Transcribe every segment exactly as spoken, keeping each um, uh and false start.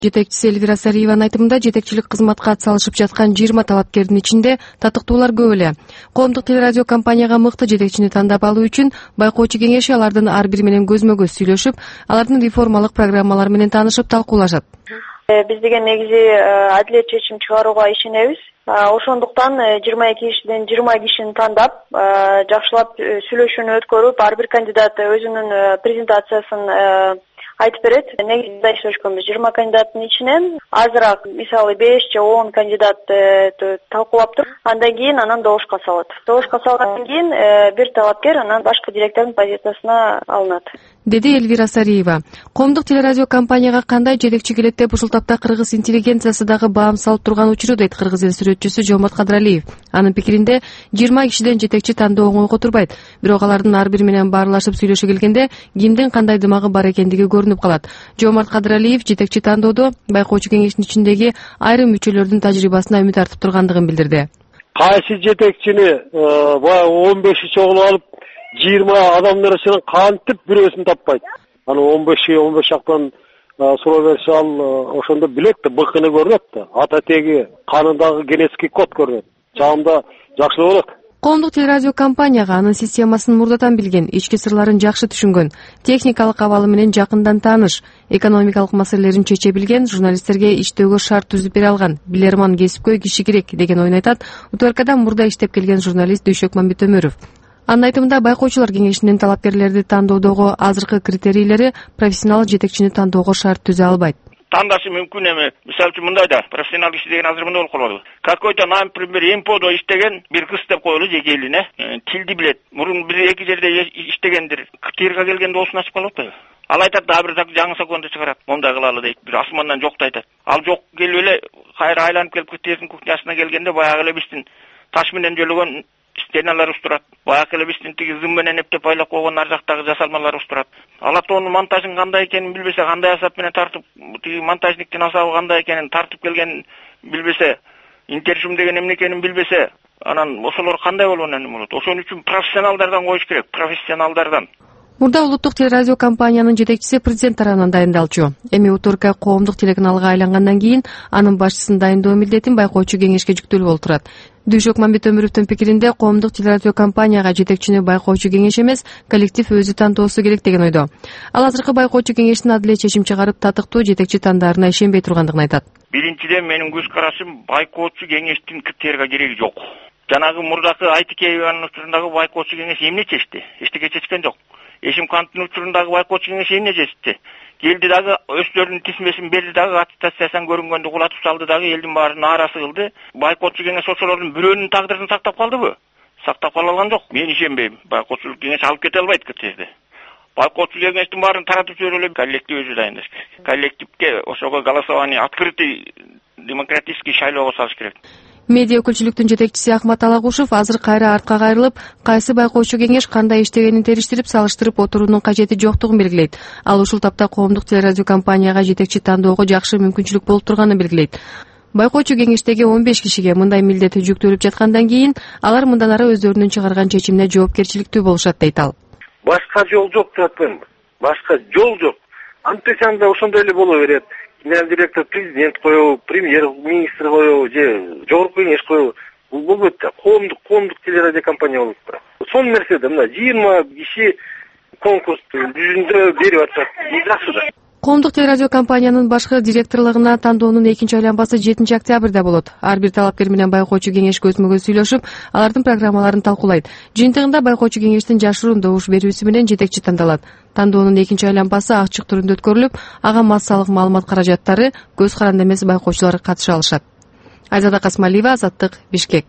Жетекчиси Элвира Сариеванын айтымында жетекчилик кызматка атсалышып жаткан жыйырма талапкердин ичинде татыктуулар көп эле. Коомдук телерадио компанияга мыкты жетекчини тандап алуу үчүн байкоочу кеңеши алардын ар бири менен көзмө көз сүйлөшүп, алардын реформалык программалары менен таанышып талкуулашат. Биз деген негизи адилет чечим чыгарууга ишенебиз. Ошондуктан жыйырма эки кишиден жыйырма кишини тандап, жакшылап сүйлөшүүнү өткөрүп, ар бир кандидат өзүнүн презентациясын айтып берет. Негизинде иштешкөнбүз жыйырма кандидаттын ичинен азыраак, мисалы беш же он кандидат талкуулаптыр. Андан кийин анан добушка салат. Добушка салгандан кийин бир талапкер анан башкы директордун позициясына алынат, деди Элвира Сариева. Коомдук телерадио компанияга кандай жетекчи келет деп ушул тапта кыргыз интеллигенциясы дагы баам салып турган учуру, дейт Кыргыз эл сүрөтчүсү Жоомарт Кадыралиев. Анын пикиринде жыйырма кишиден жетекчи тандоо оңойго турбайт. Бирок алардын ар бири менен баарлашып сүйлөшө келгенде кимдин кандай дымагы бар экендиги көрүнүп калат. Жоомарт Кадыралиев жетекчи тандоодо байкоочу кеңештин ичиндеги айрым мүчөлөрдүн тажрыйбасына үмүт артып тургандыгын билдирди. Кайсы жетекчини баягы он бешинчи кылып алып жыйырма адамдын арасынан кантип бирөөсүн таппайт. Аны он беш он беш жактан суроо берсе, ал ошондо билет да, быкыны көрүнөт да, ата теги, канындагы генетический код көрүнөт. Жагымда жакшы болот. Коомдук телерадио компанияга анын системасын мурдатан билген, ички сырларын жакшы түшүнгөн, техникалык абалы менен жакындан тааныш, экономикалык маселелерин чече билген, журналисттерге иштөөгө шарт түзүп бере алган билерман кесипкөй киши керек деген ойун айтат УТРКда мурда иштеп келген журналист Дүйшөк Мамбетөмөров. Анын айтымында байкоочулар кеңешинин талапкерлерди тандоодогу азыркы критерийлери профессионал жетекчини тандоого шарт түзө албайт. Тандашы мүмкүн эми. Мисалы үчүн мындай да, профессионал киши деген азыр мындай болуп калды. Какой-то, например, эмподо иштеген бир кыз деп коелу, жеке элине, тилди билет. Мурун бир эки жерде иштегендир. КТРга келгенде осун ачып калып атпайбы? Ал айтат да бир жаңы законду чыгарат. Мондай кылалы дейт. Бир асмандан жокто айтат. Ал жок келип эле кайра айланып келип КТРдин кухнясына келгенде баягы эле биздин таш менен жөлөгөн стеналар турат. Баягы эле биздин тиги зым менен эптеп байлап койгон ар жактагы жасалмалар турат. Ал атонун монтажын кандай экенин билбесе, кандай асап менен тартып, тиги монтажниктин асабы кандай экенин тартып келгенин билбесе, интершум деген эмне экенин билбесе, анан ошолор кандай болгону болот? Ошон үчүн профессионалдардан коюш керек, профессионалдардан. Мурда улуттук телерадио компаниянын жетекчиси президент тарабынан дайындалчу. Эми УТРК коомдук телеканалга айлангандан кийин анын башчысын дайындоо милдетин байкоочу кеңешке жүктөлүү болуп турат. Дүйшөк Мамбетөмөровдун пикиринде коомдук телерадио компанияга жетекчини байкоочу кеңеш эмес, коллектив өзү тандоосу керек деген ойдо. Ал азыркы байкоочу кеңештин адилет чечим чыгарып татыктуу жетекчи тандаарына ишенбей тургандыгын айтат. Биринчиден менин көз карашым, байкоочу кеңештин КТРга кереги жок. Жанагы мурдакы Айтикееванын учурундагы байкоочу кеңеш эмне чечти? Эчтеке чечкен жок. Эшимканттын учурундагы байкоочу кеңеш эмне чечти? Келди дагы өздөрүнүн тизмесин берди дагы, аттестациядан көрүнгөндү кулатып салды дагы, элдин баарын наарасы кылды. Байкоочу кеңеш ошолордун бирөөнүн тагдырын сактап калдыбы? Сактап кала алган жок. Мен ишенбейм. Байкоочулук кеңеш алып кете албайт КТРди. Байкоочу кеңештин баарын таратып жибереле, коллектив өзү дайындаш керек. Коллективге ошого голосование открытый демократический шайлоого салыш керек. Медиа өкүлчүлүктүн жетекчиси Ахмат Алагушев азыр кайра артка кайрылып, кайсы байкоочу кеңеш кандай иштегенин териштирип, салыштырып отуруунун кажети жоктугун белгилейт. Ал ушул тапта коомдук телерадио компанияга жетекчи тандоого жакшы мүмкүнчүлүк болуп турганын белгилейт. Байкоочу кеңештеги он беш кишиге мындай милдет жүктөлүп жаткандан кийин алар мындан ары өздөрүнүн чыгарган чечимине жоопкерчиликтүү болушат, дейт ал. Башка жол жок деп атпайм. Башка жол жок. Антисанда ошондой эле боло берет. Генеральный директор президент коебу, премьер-министр коебу, же жогорку кеңеш коебу. Бул болбойт да. Коомдук, коомдук телерадио компания болуп турат. Сонун нерсе да, мына жыйырма киши конкурс жүзүндө берип атат. Жакшы да. Коомдук телерадио компаниянын башкы директорлугуна тандоонун экинчи айланмасы жетинчи октябрда болот. Ар бир талапкер менен байкоочу кеңеш көзмө көз сүйлөшүп, алардын программаларын талкуулайт. Жыйынтыгында байкоочу кеңештин жашыруун добуш берүүсү менен жетекчи тандалат. Тандоонун экинчи айланмасы ачык түрүндө өткөрүлүп, ага массалык маалымат каражаттары көз каранды эмес байкоочулар катыша алышат. Айзада Касмалиева, Азаттык, Бишкек.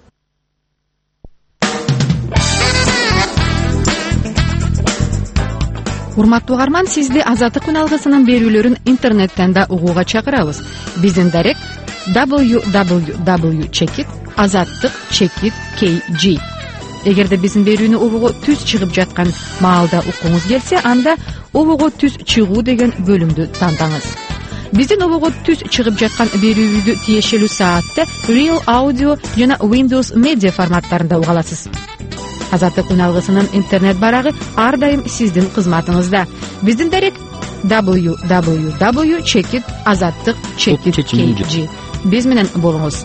Урматтуу угарман, сизди Азаттык күн алгысынын берүүлөрүн интернеттен да угууга чакырабыз. Биздин дарек дабл ю дабл ю дабл ю чекит азаттык чекит кей джи. Эгерде биздин берүүнү угууга түз чыгып жаткан маалда уккуңуз келсе, анда угууга түз чыгуу деген бөлүмдү тандаңыз. Биздин угууга түз чыгып жаткан берүүбүздү тиешелүү саатта Real Audio жана Windows Media форматтарында уга аласыз. Азаттык күн алгысынын интернет барагы ар дайым сиздин кызматыңызда. Биздин дарек дабл ю дабл ю дабл ю чекит азаттык чекит кей жи. Биз менен болуңуз.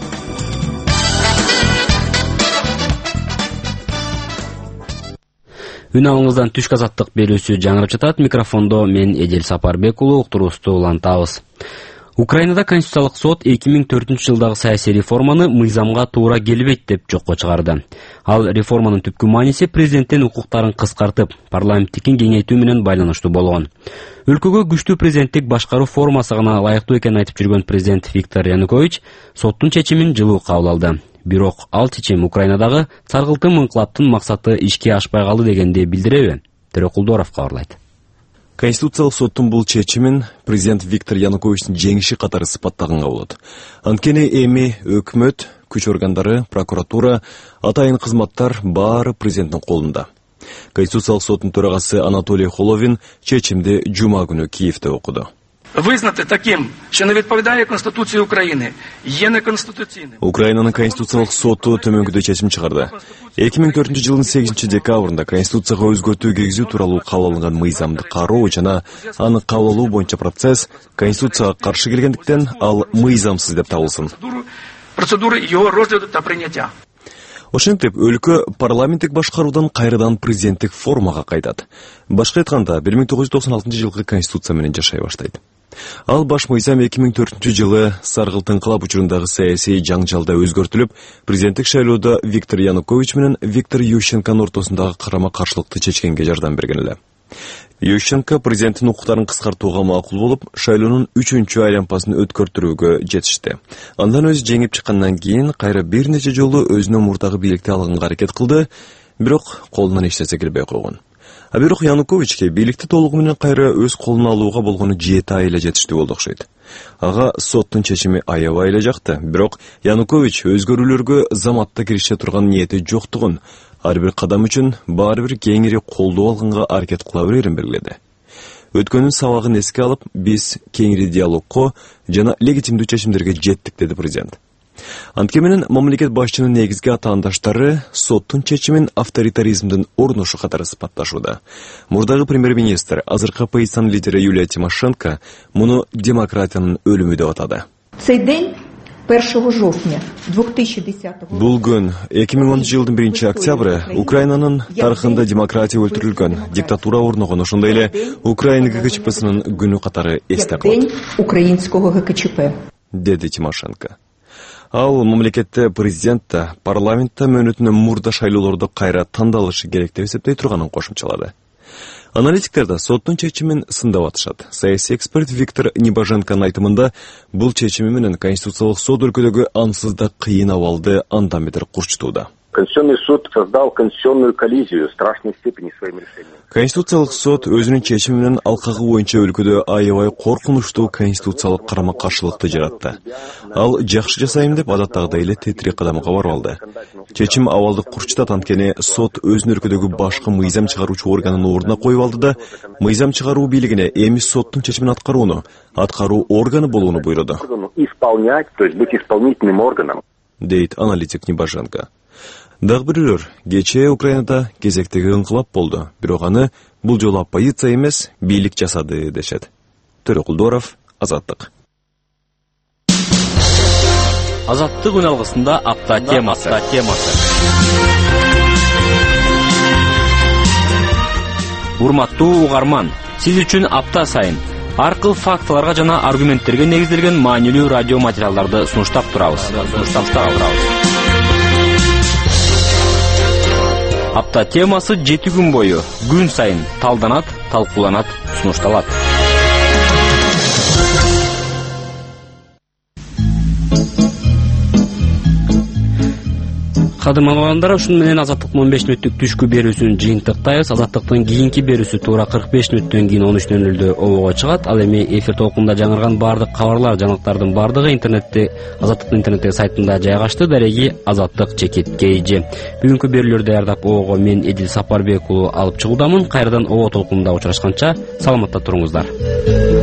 Үн алыңыздан түшкү азаттык берүүсү жаңырып жатат. Микрофондо мен Эдил Сапарбек уулу, уктуруубузду улантабыз. Украинада Конституциялык сот эки миң төртүнчү жылдагы саясий реформаны мыйзамга туура келбейт деп жокко чыгарды. Ал реформанын түпкү мааниси президенттин укуктарын кыскартып, парламенттикин кеңейтүү менен байланыштуу болгон. Өлкөгө күчтүү президенттик башкаруу формасы гана ылайыктуу экенин айтып жүргөн президент Виктор Янукович соттун чечимин жылуу кабыл алды. Бирок ал чечим Украинадагы саргылтым инкылаптын максаты ишке ашпай калды дегенди билдиреби? Төрөкулдоров кабарлайт. Конституциялык соттун бул чечимин президент Виктор Януковичтин жеңиши катары сыпаттаганга болот. Анткени эми өкмөт, күч органдары, прокуратура, атайын кызматтар баары президенттин колунда. Конституциялык соттун төрагасы Анатолий Холовин чечимди жума күнү Киевде окуду. Визнати таким, що не відповідає Конституції України, є неконституційним. Украинанын Конституциялык соту төмөнгүдөй чечим чыгарды. эки миң төртүнчү жылдын сегизинчи декабрында Конституцияга өзгөртүү киргизүү тууралуу кабыл алынган мыйзамды кароо жана аны кабыл алуу боюнча процесс Конституцияга каршы келгендиктен ал мыйзамсыз деп табылсын. Процедура его розгляду та прийняття. Ошентип, өлкө парламенттик башкаруудан кайрадан президенттик формага кайтат. Башка айтканда, бир миң тогуз жүз токсон алтынчы жылкы Конституция менен жашай баштайт. Ал баш мыйзам эки миң төртүнчү жылы саргылт инкылап учурундагы саясий жаңжалда өзгөртүлүп, президенттик шайлоодо Виктор Янукович менен Виктор Ющенконун ортосундагы карама-каршылыкты чечкенге жардам берген эле. Ющенко президенттин укуктарын кыскартууга макул болуп, шайлоонун үчүнчү айлампасын өткөртүүгө жетишти. Андан өзү жеңип чыккандан кийин кайра бир нече жолу өзүнүн мурдагы бийликти алганга аракет кылды, бирок колунан эч нерсе келбей койгон. А бирок Януковичке бийликти толугу менен кайра өз колуна алууга болгону жети ай эле жетиштүү болду окшойт. Ага соттун чечими аябай эле жакты, бирок Янукович өзгөрүүлөргө заматта кирише турган ниети жоктугун, ар бир кадам үчүн баары бир кеңири колдоо алганга аракет кыла берерин белгиледи. Өткөнүн сабагын эске алып, биз кеңири диалогко жана легитимдүү чечимдерге жеттик, деди президент. Анткени менен мамлекет башчынын негизги атаандаштары соттун чечимин авторитаризмдин орнушу катары сыпатташууда. Мурдагы премьер-министр, азыркы оппозициянын лидери Юлия Тимошенко муну демократиянын өлүмү деп атады. Бул күн эки миң онунчу жылдын биринчи октябры Украинанын тарыхында демократия өлтүрүлгөн, диктатура орногон, ошондой эле Украина ГКЧПсынын күнү катары эсте калат. Украинского ГКЧП, деди Тимошенко. Ал мамлекетте президентте, парламентте мөөнөтүнөн мурда шайлоолордо кайра тандалышы керек деп эсептей турганын кошумчалады. Аналитиктер да соттун чечимин сындап атышат. Саясий эксперт Виктор Небоженконун айтымында, бул чечими менен Конституциялык сот өлкөдөгү ансыз да кыйын абалды андан бетер курчтууда. Конституционный суд создал конституционную коллизию в страшной степени своим решением. Конституциялык сот өзүнүн чечими менен алкагы боюнча өлкөдө аябай коркунучтуу конституциялык карама-каршылыкты жаратты. Ал жакшы жасайм деп адаттагыдай эле тетирек кадамга барып алды. Чечим абалды курчтат, анткени сот өзүнүн өлкөдөгү башкы мыйзам чыгаруучу органын ордуна коюп алды да, мыйзам чыгаруу бийлигине эми соттун чечимин аткарууну, аткаруу органы болууну буйруду. Исполнять, то есть быть исполнительным органом, дейт аналитик Небоженко. Дагы бирөөлөр, кечээ Украинада кезектеги инкылап болду, бирок аны бул жолу оппозиция эмес, бийлик жасады дешет. Төрөкулдоров, Азаттык. Азаттык үн алгысында апта темасы. Урматтуу угарман, сиз үчүн апта сайын аркыл фактыларга жана аргументтерге негизделген маанилүү радио материалдарды сунуштап турабыз. Апта темасы жети күн бою күн сайын талданат, талкууланат, сунушталат. Кадырман ушун менен Азаттыктын он беш мүнөттүк түшкү берүүсүн жыйынтыктайбыз. Азаттыктын кийинки берүүсү туура кырк беш мүнөттөн кийин он үч нөл нөлдө обого чыгат. Ал эми эфир толкунда жаңырган бардык кабарлар, жаңылыктардын бардыгы интернетте, Азаттыктын интернеттеги сайтында жайгашты. Дареги Азаттык чекит кей жи. Бүгүнкү берүүлөрдү даярдап обого мен Эдил Сапарбек уулу алып чыгуудамын. Кайрадан обо толкунда учурашканча саламатта туруңуздар.